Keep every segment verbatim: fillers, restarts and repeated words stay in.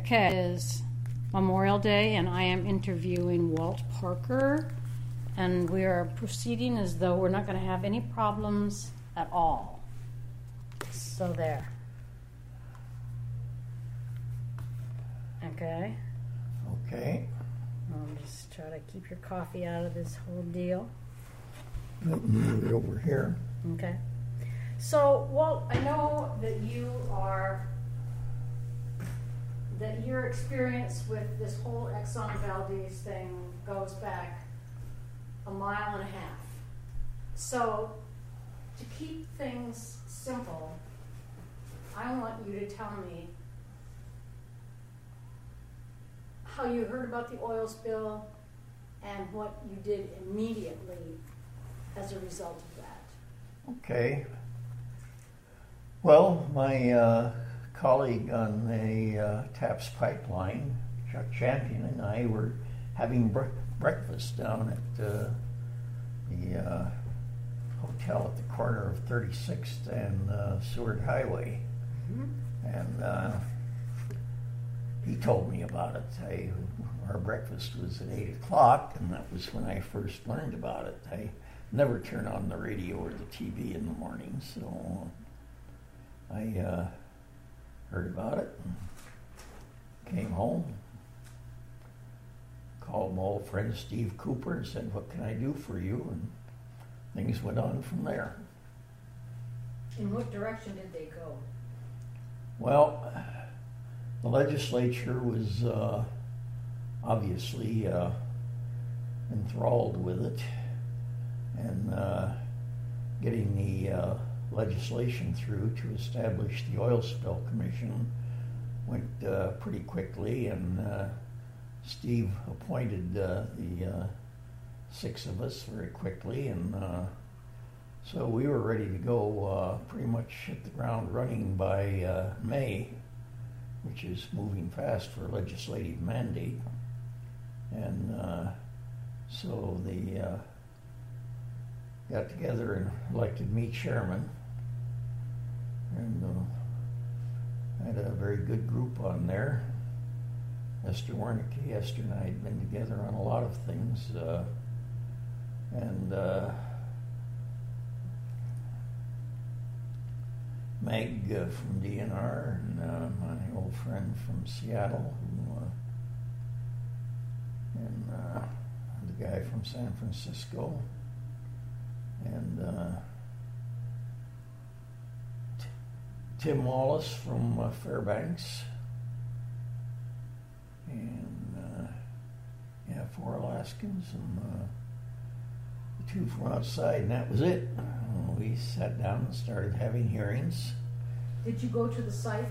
Okay, it is Memorial Day, and I am interviewing Walt Parker, and we are proceeding as though we're not going to have any problems at all. So there. Okay. Okay. I'll just try to keep your coffee out of this whole deal. Move it over here. Okay. So, Walt, I know that you are, that your experience with this whole Exxon Valdez thing goes back a mile and a half. So, to keep things simple, I want you to tell me how you heard about the oil spill and what you did immediately as a result of that. Okay. Well, my uh, colleague on the uh, TAPS pipeline, Chuck Champion, and I were having bre- breakfast down at uh, the uh, hotel at the corner of thirty-sixth and uh, Seward Highway. Mm-hmm. And uh, he told me about it. I, our breakfast was at eight o'clock, and that was when I first learned about it. I never turn on the radio or the T V in the morning, so I uh, heard about it and came home, called my old friend Steve Cooper and said, "What can I do for you?" And things went on from there. In what direction did they go? Well, the legislature was uh, obviously uh, enthralled with it, and uh, getting the uh, legislation through to establish the Oil Spill Commission went uh, pretty quickly, and uh, Steve appointed uh, the uh, six of us very quickly, and uh, so we were ready to go uh, pretty much hit the ground running by uh, May, which is moving fast for a legislative mandate. And uh, so they uh, got together and elected me chairman, and uh, had a very good group on there. Esther Wernicke, Esther and I had been together on a lot of things, uh, and uh, Meg uh, from D N R, and uh, my old friend from Seattle, who, uh, and uh, the guy from San Francisco, and uh, T- Tim Wallace from uh, Fairbanks, and uh, yeah, four Alaskans, and uh, the two from outside, and that was it. We sat down and started having hearings. Did you go to the site?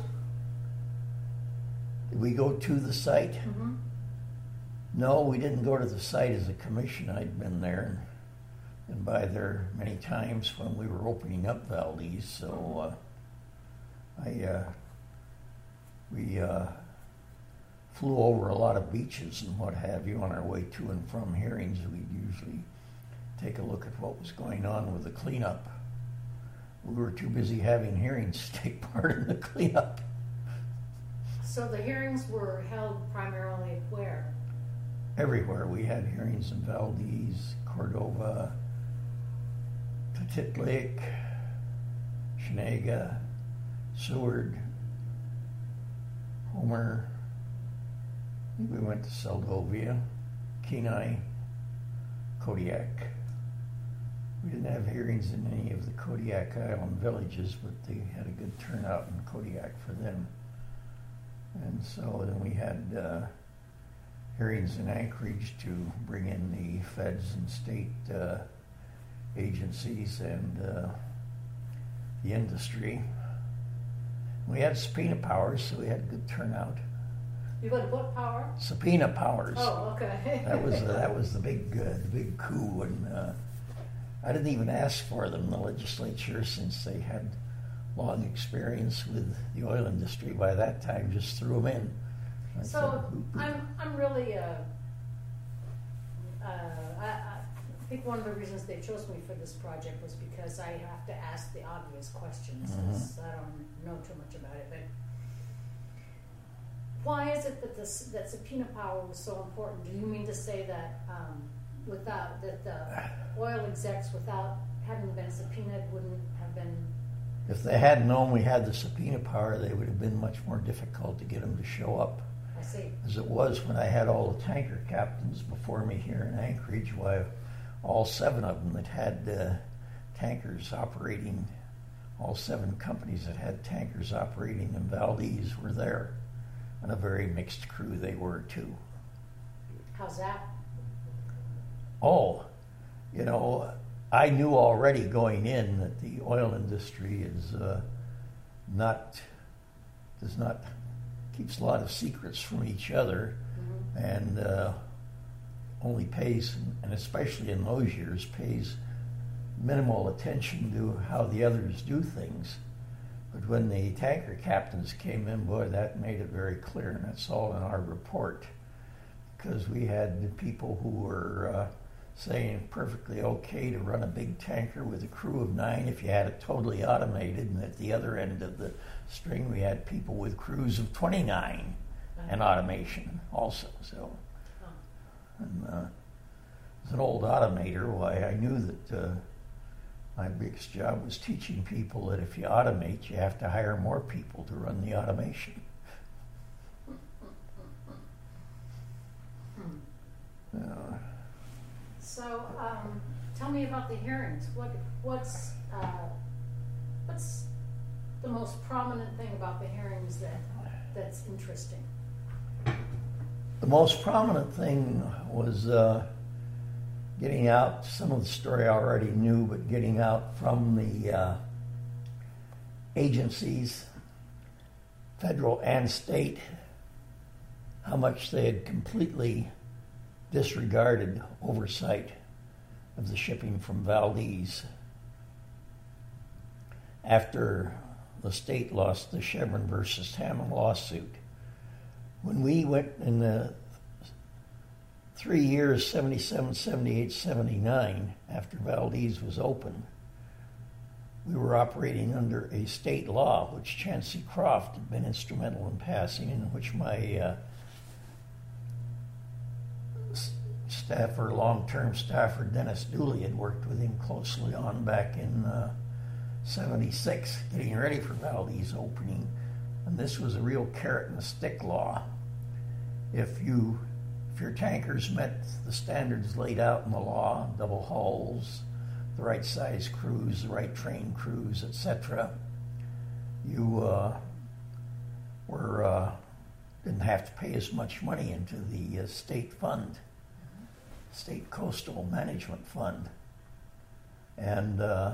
Did we go to the site? Mm-hmm. No, we didn't go to the site as a commission. I'd been there and been by there many times when we were opening up Valdez. So uh, I uh, we uh, flew over a lot of beaches and what have you on our way to and from hearings. We'd usually take a look at what was going on with the cleanup. We were too busy having hearings to take part in the cleanup. So the hearings were held primarily where? Everywhere. We had hearings in Valdez, Cordova, Petitlick, Shenega, Seward, Homer. We went to Seldovia, Kenai, Kodiak. We didn't have hearings in any of the Kodiak Island villages, but they had a good turnout in Kodiak for them. And so then we had uh, hearings in Anchorage to bring in the feds and state uh, agencies and uh, the industry. We had subpoena powers, so we had good turnout. You got what power? Subpoena powers. Oh, okay. that was uh, that was the big uh, the big coup, and uh, I didn't even ask for them, the legislature, since they had long experience with the oil industry by that time, just threw them in. I so said, I'm I'm really uh, uh, I, I think one of the reasons they chose me for this project was because I have to ask the obvious questions. Mm-hmm. I don't know too much about it, but why is it that this, that subpoena power was so important? Do you mean to say that um, without, that the oil execs, without having been subpoenaed, wouldn't have been? If they hadn't known we had the subpoena power, they would have been much more difficult to get them to show up. I see. As it was when I had all the tanker captains before me here in Anchorage. Why, all seven of them that had uh, tankers operating, all seven companies that had tankers operating in Valdez were there. And a very mixed crew they were too. How's that? Oh, you know, I knew already going in that the oil industry is uh, not, does not, keeps a lot of secrets from each other, mm-hmm. and uh, only pays, and especially in those years, pays minimal attention to how the others do things. But when the tanker captains came in, boy, that made it very clear, and that's all in our report, because we had people who were uh, saying perfectly okay to run a big tanker with a crew of nine if you had it totally automated, and at the other end of the string we had people with crews of twenty-nine and automation also. So, and uh, as an old automator, why I knew that uh, my biggest job was teaching people that if you automate, you have to hire more people to run the automation. Uh, So, um, tell me about the hearings. What, what's, uh, what's the most prominent thing about the hearings that, that's interesting? The most prominent thing was uh, getting out some of the story I already knew, but getting out from the uh, agencies, federal and state, how much they had completely disregarded oversight of the shipping from Valdez after the state lost the Chevron versus Hammond lawsuit. When we went in the three years, seventy-seven, seventy-eight, seventy-nine, after Valdez was open, we were operating under a state law, which Chancey Croft had been instrumental in passing, in which my uh, staffer, long-term staffer, Dennis Dooley, had worked with him closely on back in uh, seventy-six, getting ready for Valdez opening. And this was a real carrot and a stick law. If you, if your tankers met the standards laid out in the law, double hulls, the right size crews, the right trained crews, et cetera, you uh, were uh, didn't have to pay as much money into the uh, state fund, State Coastal Management Fund, and uh,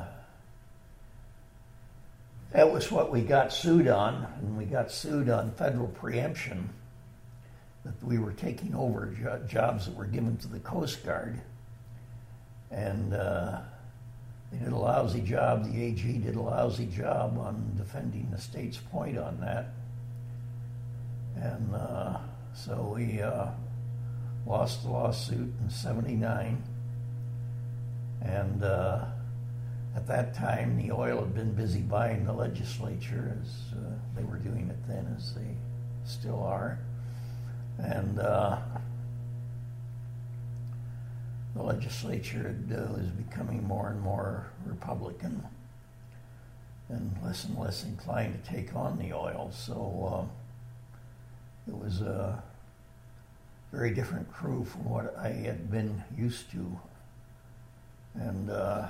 that was what we got sued on, and we got sued on federal preemption, that we were taking over jo- jobs that were given to the Coast Guard, and uh, they did a lousy job, the A G did a lousy job on defending the state's point on that, and uh, so we uh, lost the lawsuit in seventy-nine, and uh, at that time the oil had been busy buying the legislature, as uh, they were doing it then, as they still are, and uh, the legislature had, uh, was becoming more and more Republican and less and less inclined to take on the oil, so uh, it was a very different crew from what I had been used to. And uh,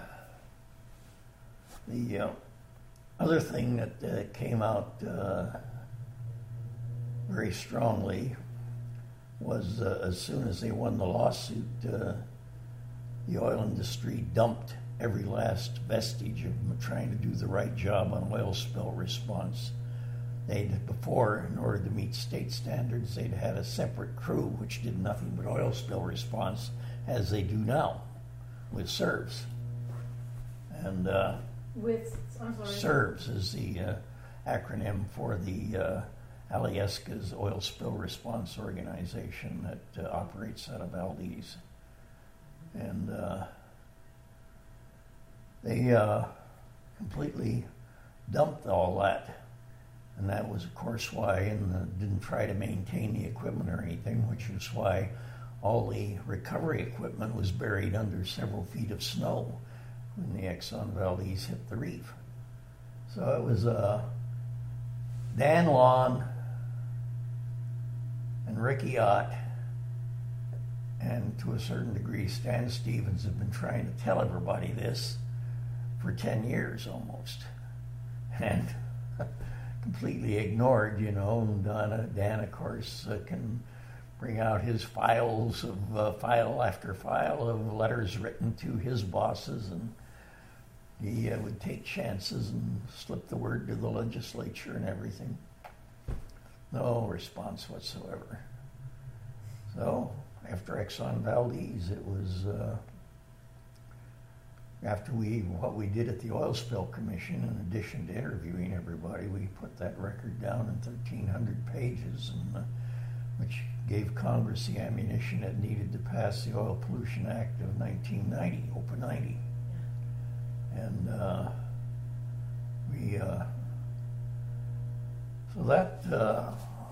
the uh, other thing that uh, came out uh, very strongly was uh, as soon as they won the lawsuit, uh, the oil industry dumped every last vestige of trying to do the right job on oil spill response. They'd before, in order to meet state standards, they'd had a separate crew which did nothing but oil spill response, as they do now with SERVS. And uh, With, I'm sorry. SERVS is the uh, acronym for the uh, Alyeska's Oil Spill Response Organization that uh, operates out of Valdez. And uh, they uh, completely dumped all that. And that was, of course, why, and uh, didn't try to maintain the equipment or anything, which is why all the recovery equipment was buried under several feet of snow when the Exxon Valdez hit the reef. So it was uh, Dan Lawn and Ricky Ott, and to a certain degree Stan Stevens have been trying to tell everybody this for ten years almost. And completely ignored, you know. And Donna, Dan, of course, uh, can bring out his files of uh, file after file of letters written to his bosses, and he uh, would take chances and slip the word to the legislature and everything. No response whatsoever. So after Exxon Valdez, it was uh, after we what we did at the Oil Spill Commission. In addition to interviewing everybody, we put that record down in thirteen hundred pages, and uh, which gave Congress the ammunition it needed to pass the Oil Pollution Act of nineteen ninety, O P A ninety. And uh, we, uh, so that uh,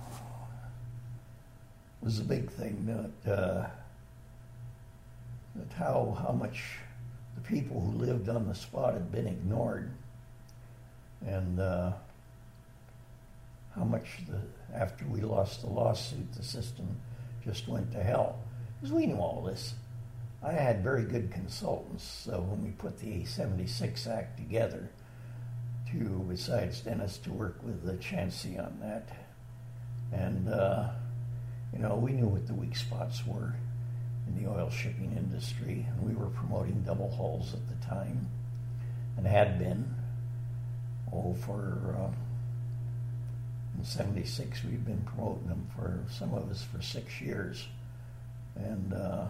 was a big thing, that, uh, that how, how much the people who lived on the spot had been ignored, and uh, how much the, after we lost the lawsuit, the system just went to hell. Because we knew all this. I had very good consultants, so when we put the seventy-six Act together, to, besides Dennis, to work with the Chancey on that. And, uh, you know, we knew what the weak spots were in the oil shipping industry, and we were promoting double hulls at the time, and had been, oh, for... Uh, in seventy-six, we've been promoting them for, some of us, for six years. And uh,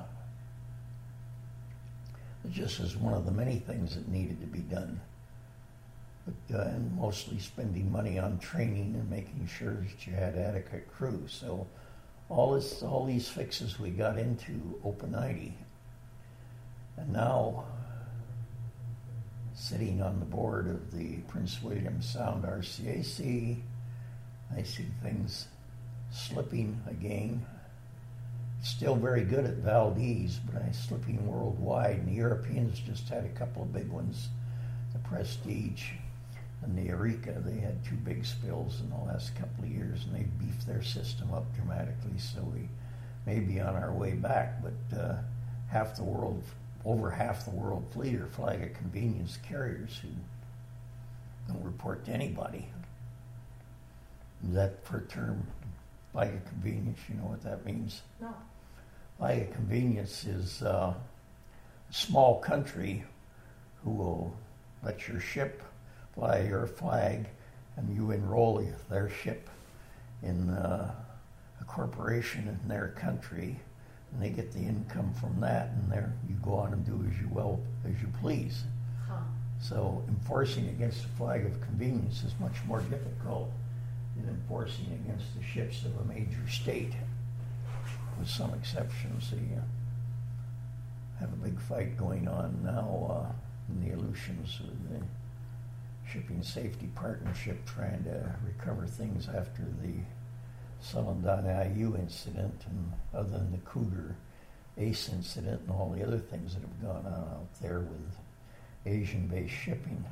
it just is one of the many things that needed to be done. But, uh, and mostly spending money on training and making sure that you had adequate crew. So all this, all these fixes we got into O P A ninety. And now, sitting on the board of the Prince William Sound R C A C, I see things slipping again. Still very good at Valdez, but I'm slipping worldwide. And the Europeans just had a couple of big ones, the Prestige and the Eureka. They had two big spills in the last couple of years, and they beefed their system up dramatically. So we may be on our way back, but uh, half the world, over half the world fleet are flag of convenience carriers who don't report to anybody. Is that for a term, flag of convenience? You know what that means? No. Flag of convenience is uh, a small country who will let your ship fly your flag, and you enroll their ship in uh, a corporation in their country, and they get the income from that, and there you go on and do as you well as you please. Huh. So enforcing against the flag of convenience is much more difficult than enforcing against the ships of a major state, with some exceptions. They uh, have a big fight going on now uh, in the Aleutians with the Shipping Safety Partnership trying to recover things after the Celandine I U incident, and other than the Cougar Ace incident and all the other things that have gone on out there with Asian-based shipping.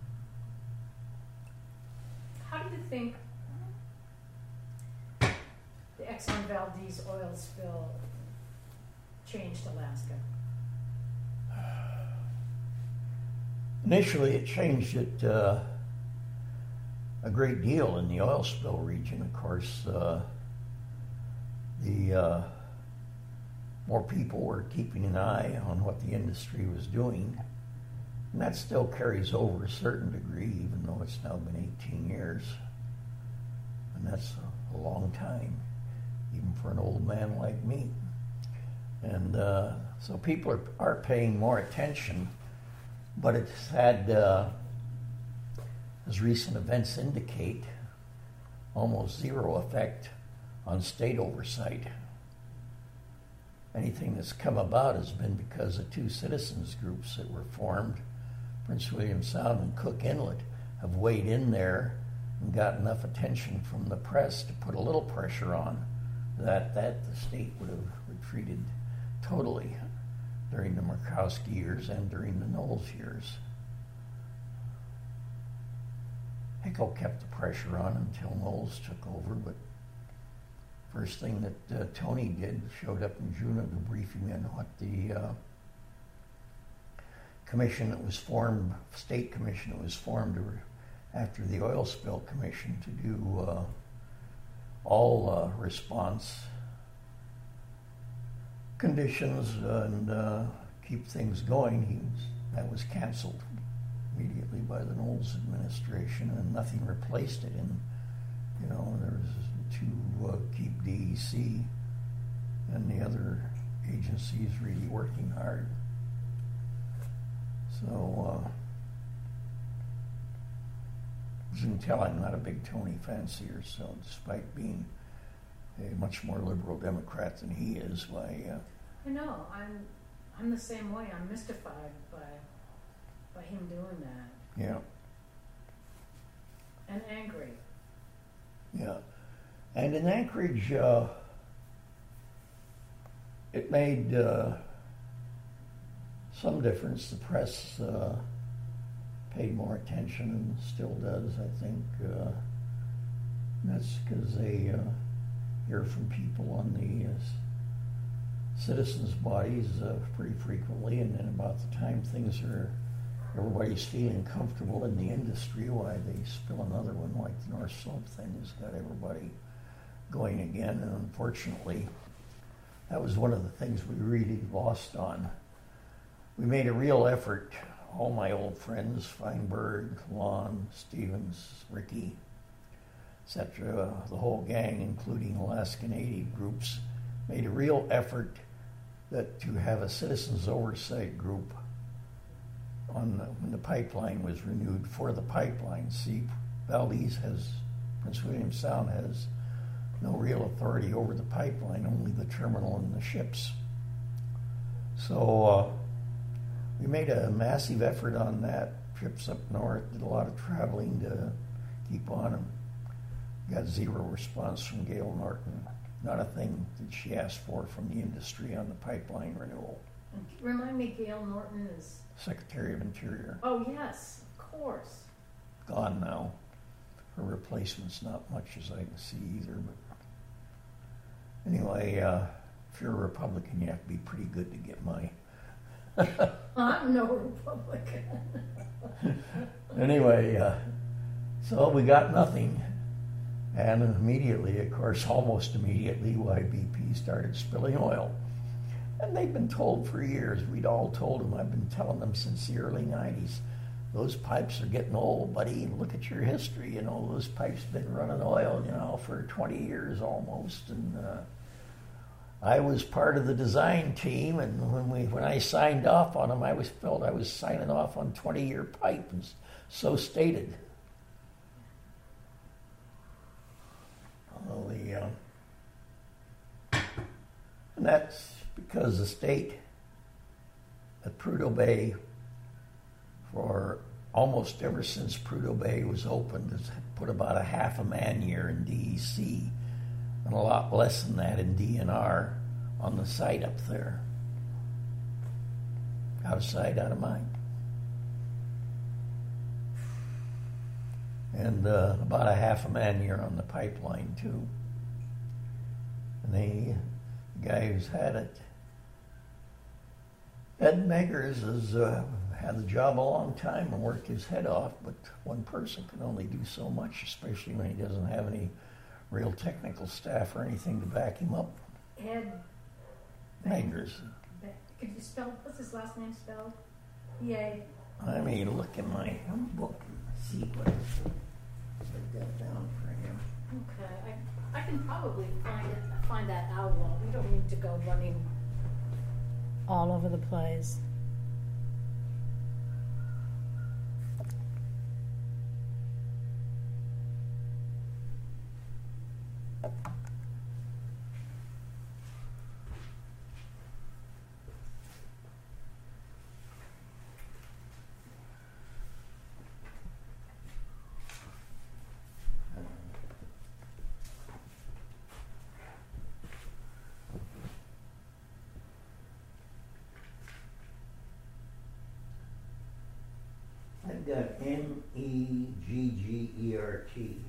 How do you think the Exxon Valdez oil spill changed Alaska? Initially, it changed it uh, a great deal in the oil spill region. Of course, uh, the uh, more people were keeping an eye on what the industry was doing, and that still carries over a certain degree, even though it's now been eighteen years, and that's a, a long time, even for an old man like me. And uh, so people are, are paying more attention. But it's had, uh, as recent events indicate, almost zero effect on state oversight. Anything that's come about has been because of two citizens groups that were formed. Prince William Sound and Cook Inlet have weighed in there and got enough attention from the press to put a little pressure on, that that the state would have retreated totally during the Murkowski years and during the Knowles years. Hickel kept the pressure on until Knowles took over, but first thing that uh, Tony did, showed up in June to brief him in what the uh, commission that was formed, state commission that was formed after the oil spill commission to do uh, all uh, response conditions and uh, keep things going. He was, that was canceled immediately by the Knowles administration, and nothing replaced it. And you know, there was to uh, keep D E C and the other agencies really working hard. So, uh, as you can tell, I'm not a big Tony fancier, so despite being a much more liberal Democrat than he is, why... Uh, I know, I'm I'm the same way. I'm mystified by, by him doing that. Yeah. And angry. Yeah. And in Anchorage, uh, it made... Uh, some difference. The press uh, paid more attention and still does, I think. Uh, that's because they uh, hear from people on the uh, citizens' bodies uh, pretty frequently, and then about the time things are, everybody's feeling comfortable in the industry, why they spill another one like the North Slope thing has got everybody going again. And unfortunately, that was one of the things we really lost on. We made a real effort, all my old friends, Feinberg, Lon, Stevens, Ricky, et cetera, the whole gang, including Alaskan Native groups, made a real effort that to have a citizens oversight group on the, when the pipeline was renewed for the pipeline. See, Valdez has, Prince William Sound has no real authority over the pipeline, only the terminal and the ships. So, uh, we made a massive effort on that. Trips up north, did a lot of traveling to keep on them. Got zero response from Gail Norton. Not a thing that she asked for from the industry on the pipeline renewal. Remind me, Gail Norton is... Secretary of Interior. Oh, yes, of course. Gone now. Her replacement's not much as I can see either. But anyway, uh, if you're a Republican, you have to be pretty good to get my... I'm no Republican. Anyway, uh, so we got nothing. And immediately, of course, almost immediately, Y B P started spilling oil. And they've been told for years, we'd all told them, I've been telling them since the early nineties, those pipes are getting old, buddy. Look at your history, you know, those pipes have been running oil, you know, for twenty years almost. And uh, I was part of the design team, and when we when I signed off on them, I was felt I was signing off on twenty-year pipe, and so stated. Well, the, uh, and that's because the state at Prudhoe Bay, for almost ever since Prudhoe Bay was opened, has put about a half a man year in D E C. And a lot less than that in D N R on the site up there. Out of sight, out of mind. And uh, about a half a man year on the pipeline, too. And they, the guy who's had it, Ed Meggers, has uh, had the job a long time and worked his head off, but one person can only do so much, especially when he doesn't have any real technical staff or anything to back him up. Ed Meggers. Could you spell, what's his last name spelled? E A. I mean, look in my book and see what I got down for him. Okay, I, I can probably find it, find that out. Well, we don't need to go running all over the place. got M E G G E R T.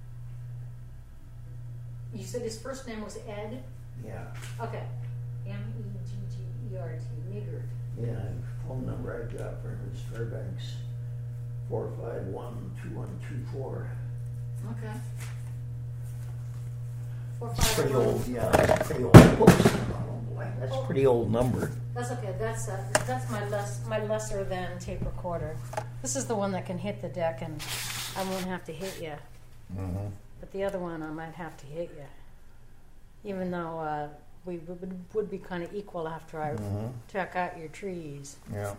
You said his first name was Ed? Yeah. Okay. M E G G E R T, Meagert. Yeah, phone number I got for him is Fairbanks, four five one, two one two four. Okay. Four, It's five, pretty one. old, yeah, that's pretty old. Whoops. Oh boy, that's a pretty old number. That's okay. That's uh, that's my less my lesser than tape recorder. This is the one that can hit the deck, and I won't have to hit you. Mm-hmm. But the other one, I might have to hit you, even though uh, we would, would be kind of equal after I Mm-hmm. check out your trees. Yeah.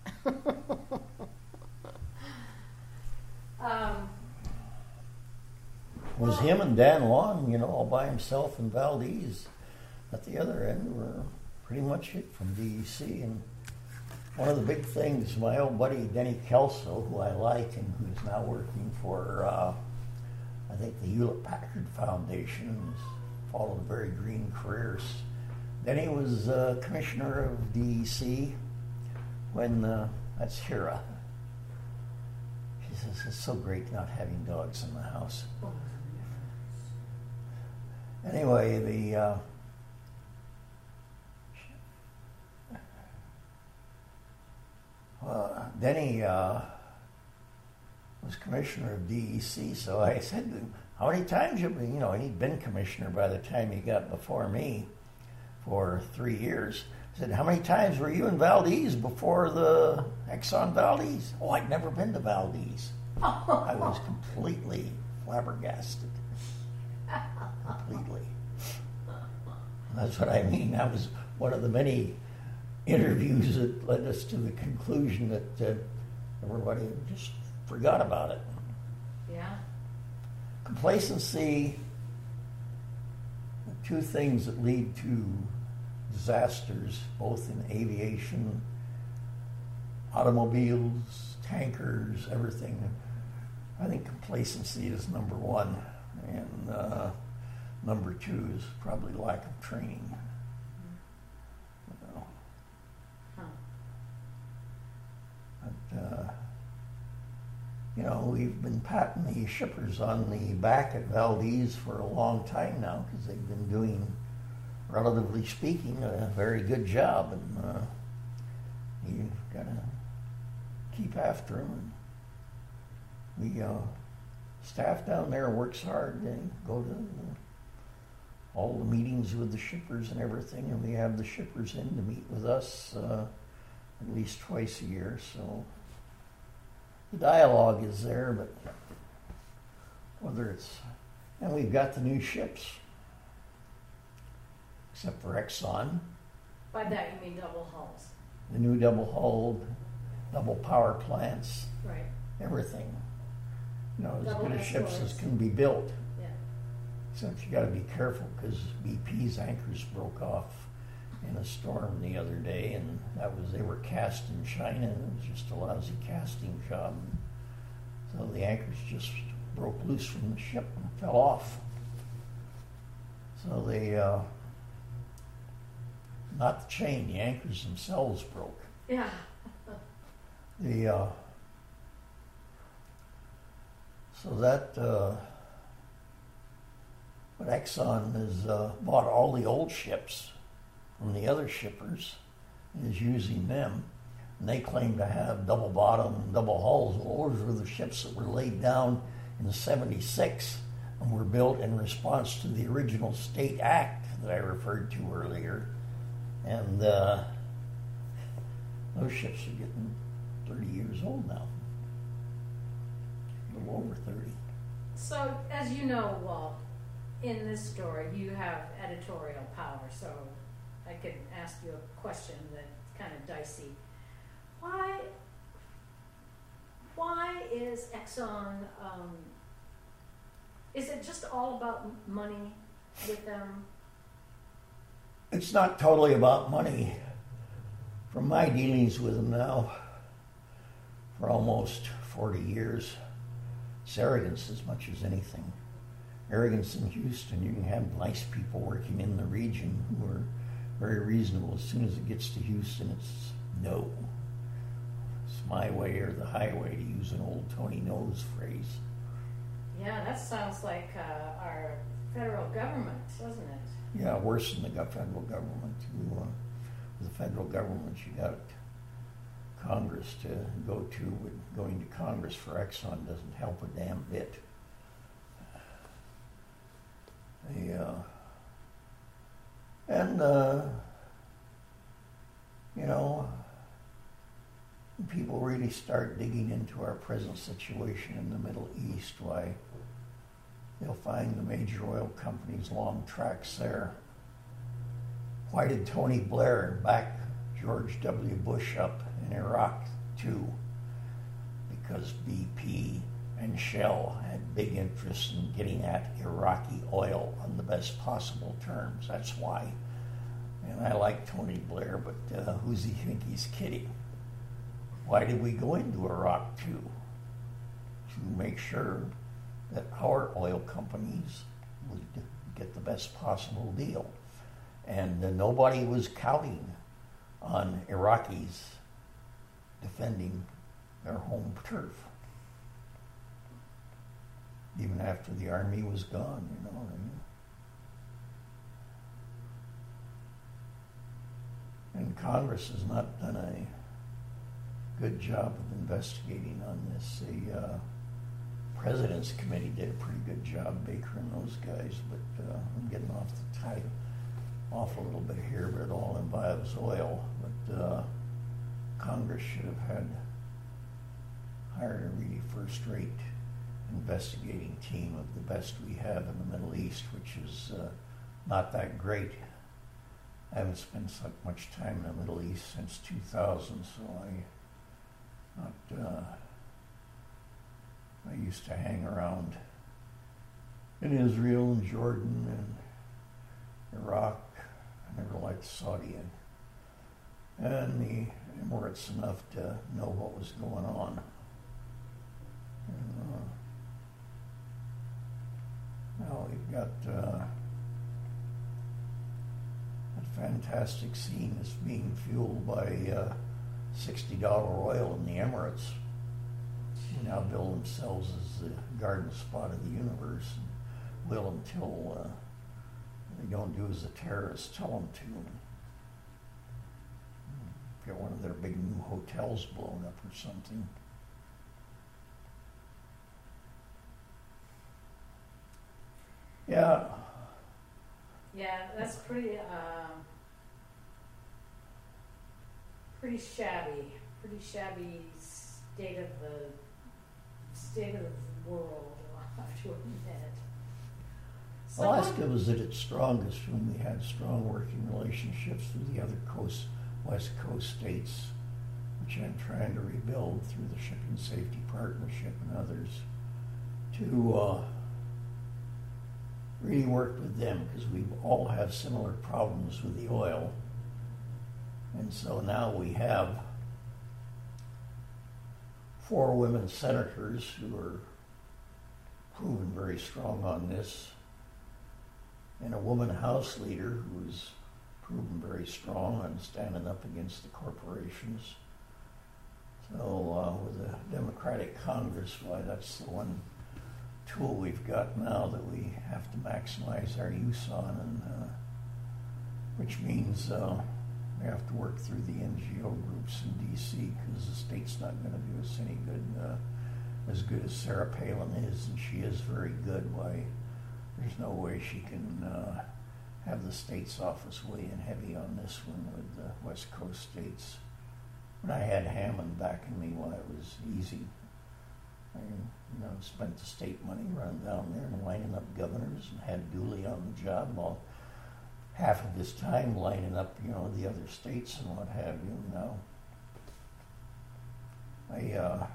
um, It was him and Dan Long, you know, all by himself in Valdez. At the other end were pretty much it from D E C. And one of the big things, my old buddy Denny Kelso, who I like and who's now working for, uh, I think the Hewlett Packard Foundation, has followed very green careers. Denny was uh, commissioner of D E C when, uh, that's Hira. She says, it's so great not having dogs in the house. Anyway, the uh, well, Denny uh, was commissioner of D E C, so I said to him, how many times you been, you know, and he'd been commissioner by the time he got before me for three years. I said, how many times were you in Valdez before the Exxon Valdez? Oh, I'd never been to Valdez. I was completely flabbergasted. Completely. That's what I mean. That was one of the many interviews that led us to the conclusion that uh, everybody just forgot about it. yeah. Complacency, the two things that lead to disasters, both in aviation, automobiles, tankers, everything. I think complacency is number one, and uh, number two is probably lack of training. You know. Huh. But, uh, you know, we've been patting the shippers on the back at Valdez for a long time now because they've been doing, relatively speaking, a very good job, and uh, you've got to keep after them. And we uh, staff down there works hard and go to uh, all the meetings with the shippers and everything, and we have the shippers in to meet with us uh, at least twice a year. So the dialogue is there, but whether it's, and we've got the new ships, except for Exxon, By that you mean double hulls. the new double hulled, double power plants, Right. everything. You know, as Double good a ships as escorts. can be built. Yeah. Except you got to be careful because B P's anchors broke off in a storm the other day, and that was they were cast in China, and it was just a lousy casting job. So the anchors just broke loose from the ship and fell off. So they, uh, not the chain, the anchors themselves broke. Yeah. The uh, so that uh, but Exxon has uh, bought all the old ships from the other shippers and is using them, and they claim to have double bottom, double hulls. Well, those were the ships that were laid down in seventy-six and were built in response to the original state act that I referred to earlier, and uh, those ships are getting thirty years old now. A little over thirty. So, as you know, Walt, in this story, you have editorial power, so I could ask you a question that's kind of dicey. Why, why is Exxon, um, is it just all about m- money with them? It's not totally about money. From my dealings with them now, for almost forty years, it's arrogance as much as anything. Arrogance in Houston. You can have nice people working in the region who are very reasonable. As soon as it gets to Houston, it's no. my way or the highway, to use an old Tony Nose phrase. Yeah, that sounds like uh, our federal government, doesn't it? Yeah, worse than the gov- federal government. You, uh, the federal government, you got Congress to go to, but going to Congress for Exxon doesn't help a damn bit. The, uh, and, uh, you know, when people really start digging into our present situation in the Middle East, why, they'll find the major oil companies' long tracks there. Why did Tony Blair back George W. Bush up in Iraq too? Because B P and Shell had big interests in getting at Iraqi oil on the best possible terms. That's why. And I like Tony Blair, but uh, who's he think he's kidding? Why did we go into Iraq too? To make sure that our oil companies would get the best possible deal. And uh, nobody was counting on Iraqis defending their home turf. Even after the army was gone, you know what I mean? And Congress has not done a good job of investigating on this. The uh, President's Committee did a pretty good job, Baker and those guys, but uh, I'm getting off the title, off a little bit here, but it all involves oil. But uh, Congress should have had hired a really first-rate investigating team of the best we have in the Middle East, which is uh, not that great. I haven't spent so much time in the Middle East since two thousand, so I not. Uh, I used to hang around in Israel and Jordan and Iraq. I never liked Saudi and the Emirates enough to know what was going on. And, uh, now we've got uh, a fantastic scene that's being fueled by uh, sixty dollar oil in the Emirates. They now bill themselves as the garden spot of the universe, and will until uh, they don't do as the terrorists tell them to. Get one of their big new hotels blown up or something. Yeah. Yeah, that's pretty, uh, pretty shabby, pretty shabby state of the state of the world, I have to admit. Someone, Alaska was at its strongest when we had strong working relationships with the other coast, West Coast states, which I'm trying to rebuild through the Shipping Safety Partnership and others, to uh, really work with them, because we all have similar problems with the oil. And so now we have four women senators who are proven very strong on this, and a woman House leader who's proven very strong on standing up against the corporations. So uh, with a Democratic Congress, why, that's the one tool we've got now that we have to maximize our use on, and uh, which means uh, we have to work through the N G O groups in D C, because the state's not going to do us any good, uh, as good as Sarah Palin is, and she is very good. Why, there's no way she can uh, have the state's office weighing heavy on this one with the West Coast states. When I had Hammond backing me, well, it was easy. I, you know, spent the state money running down there and lining up governors, and had Dooley on the job while half of his time lining up, you know, the other states and what have you. You know, I, uh,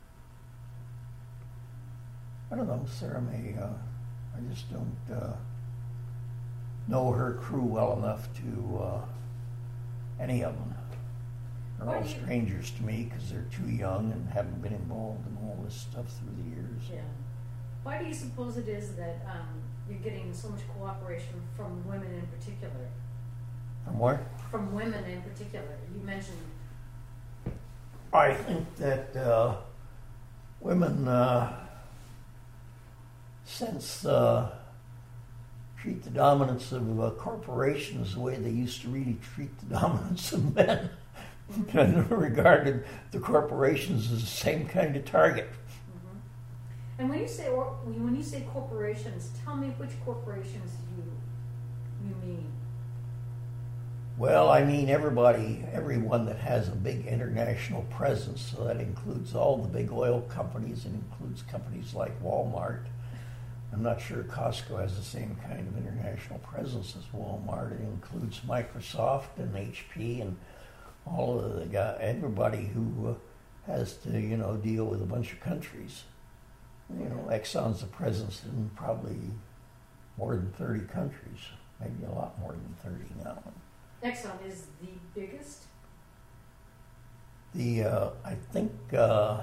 I don't know, Sarah May. Uh, I just don't uh, know her crew well enough to uh, any of them. They're Why all do you- strangers to me because they're too young and haven't been involved in all this stuff through the years. yeah. Why do you suppose it is that um, you're getting so much cooperation from women in particular? From where? From women in particular. You mentioned I think that uh, women uh, since uh, treat the dominance of uh, corporations the way they used to really treat the dominance of men. And regarded the corporations as the same kind of target. Mm-hmm. And when you say or, when you say corporations, tell me which corporations you you mean. Well, I mean everybody, everyone that has a big international presence. So that includes all the big oil companies. It includes companies like Walmart. I'm not sure Costco has the same kind of international presence as Walmart. It includes Microsoft and H P and all of the guy, everybody who uh, has to, you know, deal with a bunch of countries. You know, Exxon's a presence in probably more than thirty countries, maybe a lot more than thirty now. Exxon is the biggest? The, uh, I think, uh,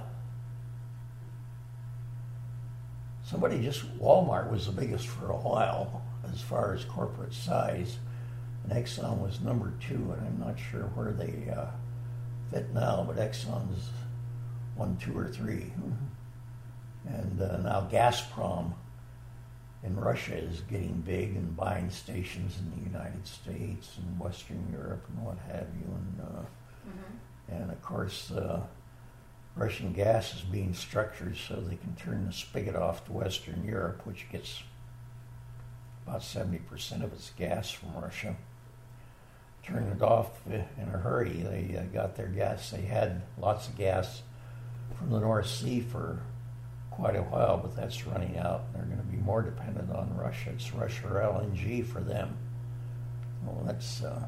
somebody just, Walmart was the biggest for a while as far as corporate size. And Exxon was number two, and I'm not sure where they uh, fit now, but Exxon's one, two, or three. And uh, now Gazprom in Russia is getting big and buying stations in the United States and Western Europe and what have you. And, uh, mm-hmm. and of course, uh, Russian gas is being structured so they can turn the spigot off to Western Europe, which gets about seventy percent of its gas from Russia. Turn it off in a hurry. They uh, got their gas. They had lots of gas from the North Sea for quite a while, but that's running out. They're going to be more dependent on Russia. It's Russia or L N G for them. Well, that's... Uh...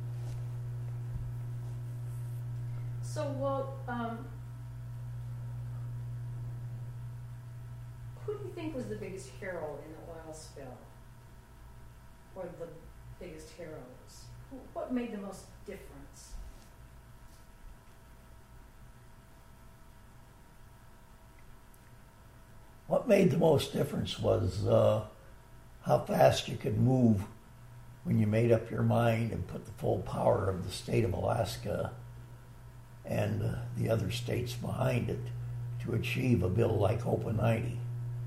So, well, um, who do you think was the biggest hero in the oil spill? Or the biggest heroes? What made the most difference? What made the most difference was uh, how fast you could move when you made up your mind and put the full power of the state of Alaska and uh, the other states behind it to achieve a bill like Open ninety.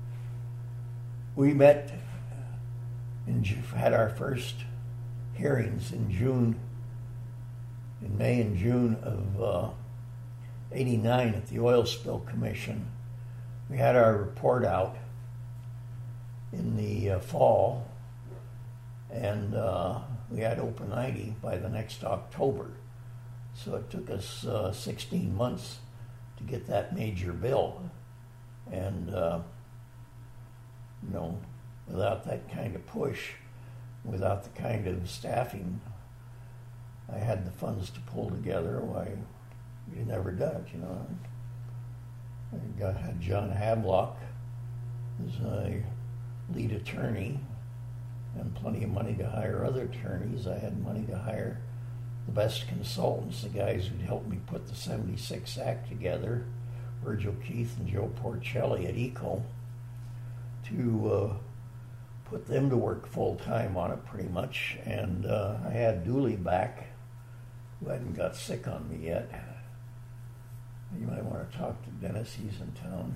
We met and had our first hearings in June, in May and June of uh, eighty-nine at the Oil Spill Commission. We had our report out in the uh, fall, and uh, we had Open ninety by the next October. So it took us uh, sixteen months to get that major bill. And, uh, you know, without that kind of push, without the kind of staffing I had the funds to pull together, why, we'd never done it, you know. I got, had John Havelock as a lead attorney and plenty of money to hire other attorneys. I had money to hire the best consultants, the guys who'd helped me put the seventy-six Act together, Virgil Keith and Joe Porcelli at ECO, to uh, put them to work full-time on it pretty much. And uh, I had Dooley back, who hadn't got sick on me yet. You might want to talk to Dennis, he's in town.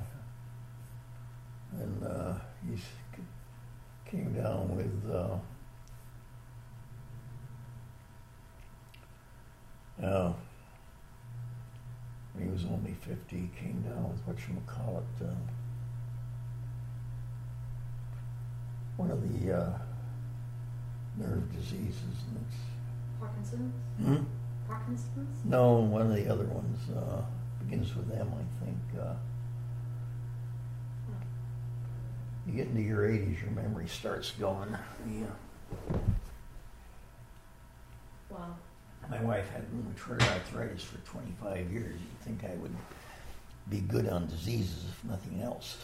And uh, he came down with uh, uh, when he was only fifty, he came down with whatchamacallit, uh, one of the uh, nerve diseases. And it's, Parkinson's? Hmm? Parkinson's? No, one of the other ones. Uh, begins with M, I think. Uh, you get into your eighties, your memory starts going. Yeah. Wow. My wife had rheumatoid arthritis for twenty-five years. You'd think I would be good on diseases, if nothing else.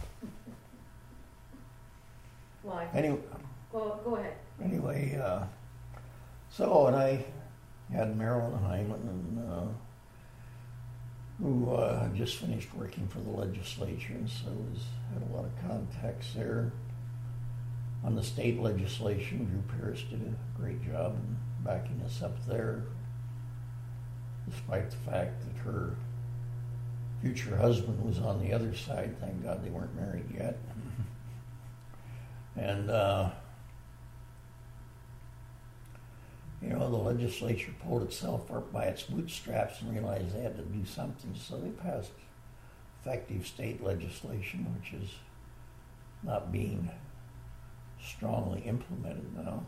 Why? Anyway, Well, go ahead. anyway, uh, so, and I had Marilyn Hyman, and uh, who uh, had just finished working for the legislature, and so was, had a lot of contacts there. On the state legislation, Drew Pierce did a great job in backing us up there, despite the fact that her future husband was on the other side. Thank God they weren't married yet. And, uh, you know, the legislature pulled itself up by its bootstraps and realized they had to do something, so they passed effective state legislation, which is not being strongly implemented now.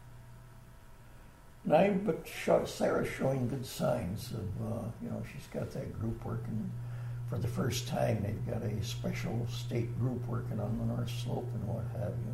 And I, but Sarah's showing good signs of, uh, you know, she's got that group working. For the first time, they've got a special state group working on the North Slope and what have you.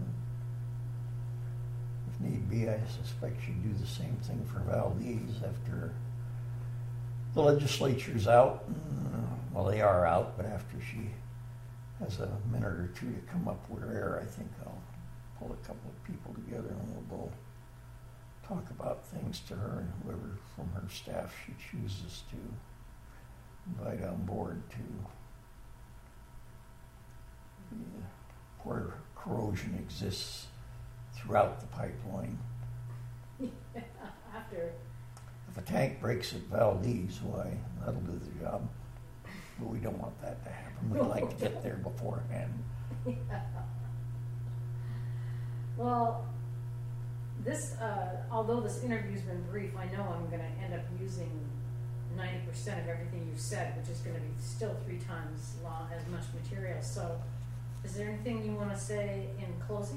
If need be, I suspect she'd do the same thing for Valdez after the legislature's out. Well, they are out, but after she has a minute or two to come up with air, I think I'll pull a couple of people together and we'll go talk about things to her and whoever from her staff she chooses to invite on board to yeah, where corrosion exists throughout the pipeline. After. If a tank breaks at Valdez, why, that'll do the job. But we don't want that to happen. We'd like to get there beforehand. Yeah. Well, this, uh, although this interview's been brief, I know I'm going to end up using ninety percent of everything you said, which is going to be still three times long, as much material. So, is there anything you want to say in closing?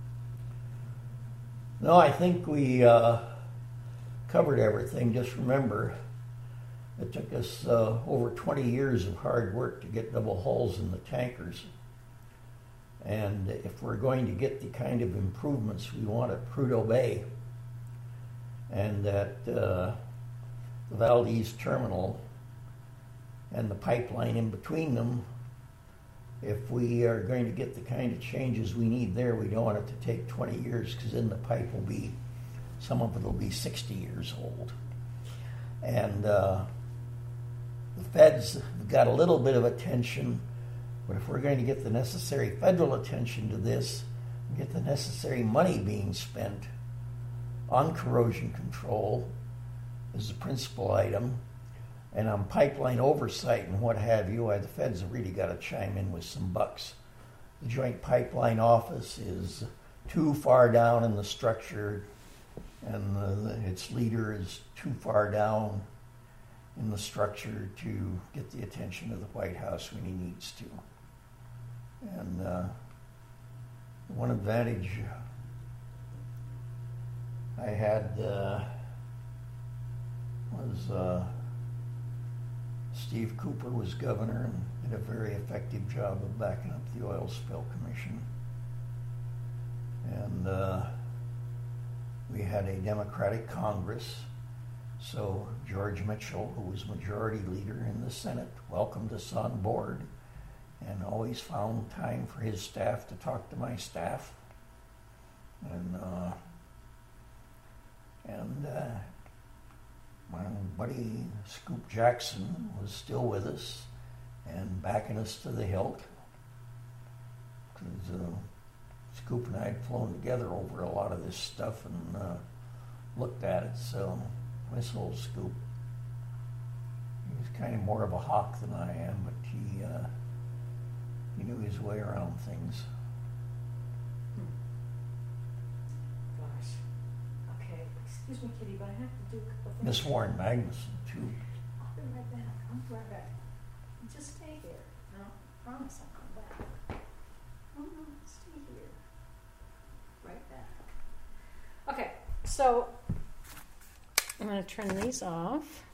No, I think we uh, covered everything. Just remember, it took us uh, over twenty years of hard work to get double hulls in the tankers. And if we're going to get the kind of improvements we want at Prudhoe Bay, and that uh, the Valdez terminal and the pipeline in between them, if we are going to get the kind of changes we need there, we don't want it to take twenty years, because then the pipe will be, some of it will be sixty years old. And uh, the feds have got a little bit of attention, but if we're going to get the necessary federal attention to this, and get the necessary money being spent on corrosion control as the principal item, and on pipeline oversight and what have you, why the feds have really got to chime in with some bucks. The Joint Pipeline Office is too far down in the structure, and the, its leader is too far down in the structure to get the attention of the White House when he needs to. And uh, one advantage I had uh, was uh, Steve Cooper was governor and did a very effective job of backing up the Oil Spill Commission. And uh, we had a Democratic Congress, so George Mitchell, who was majority leader in the Senate, welcomed us on board and always found time for his staff to talk to my staff. And uh, and uh, my buddy Scoop Jackson was still with us and backing us to the hilt. Because uh, Scoop and I had flown together over a lot of this stuff and uh, looked at it. So this old Scoop, he was kind of more of a hawk than I am, but he uh, he knew his way around things. Gosh. Okay. Excuse me, Kitty, but I have to do a couple things. Miss Warren Magnuson, too. I'll be right back. I'll be right back. Just stay here. No, I promise I'll come back. Oh, no, stay here. Right back. Okay, so I'm going to turn these off.